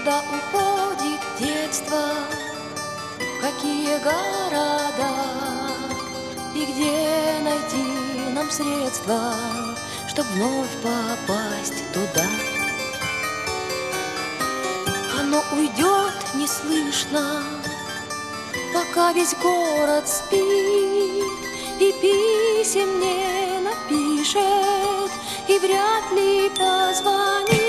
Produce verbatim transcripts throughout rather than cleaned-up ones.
Куда уходит детство, в какие города, и где найти нам средства, чтоб вновь попасть туда? Оно уйдет неслышно, пока весь город спит, и писем не напишет, и вряд ли позвонит.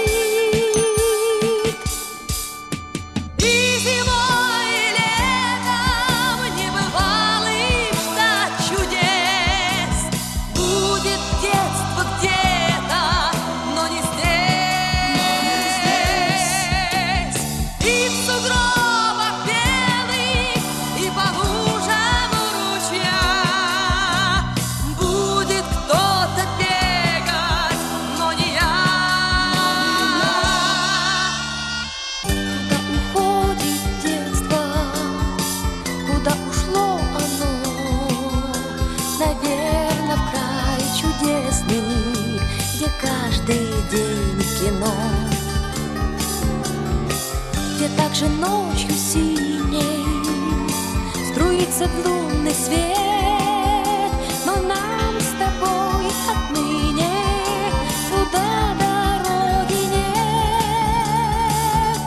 Каждый день кино, где также ночью синей струится лунный свет, но нам с тобой отныне туда дороги нет.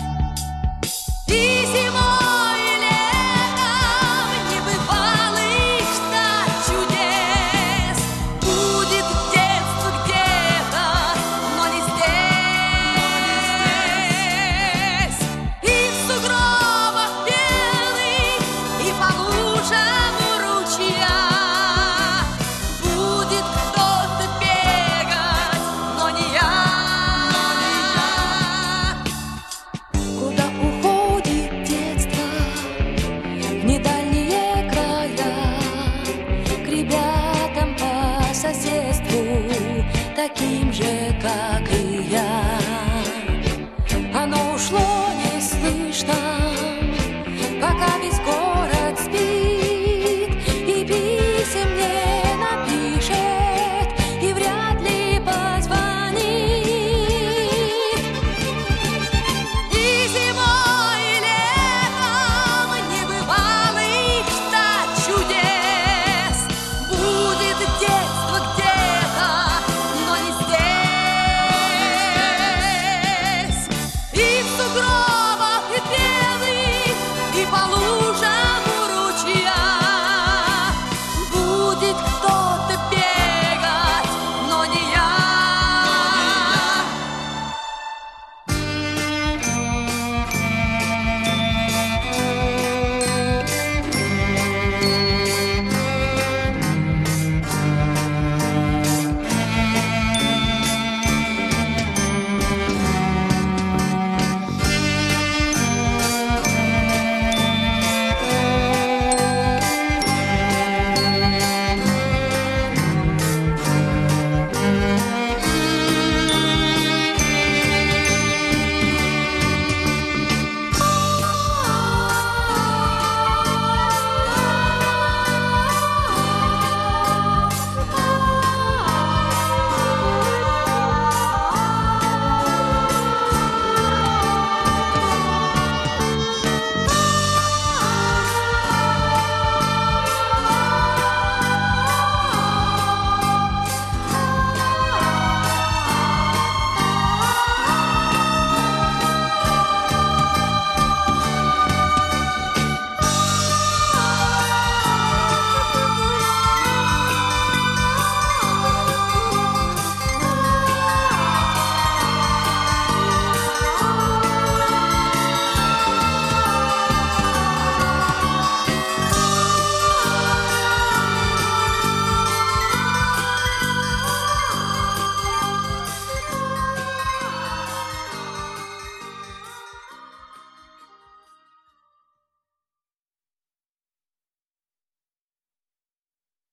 И зимой, и летом небывалых ждать чудес будет детство где-то, но не здесь. И в сугробах белых, и по лужам ручья будет кто-то бегать, но не я. Куда уходит детство, в недальние края, к ребятам по соседству, таким же, как и я. Оно ушло неслышно,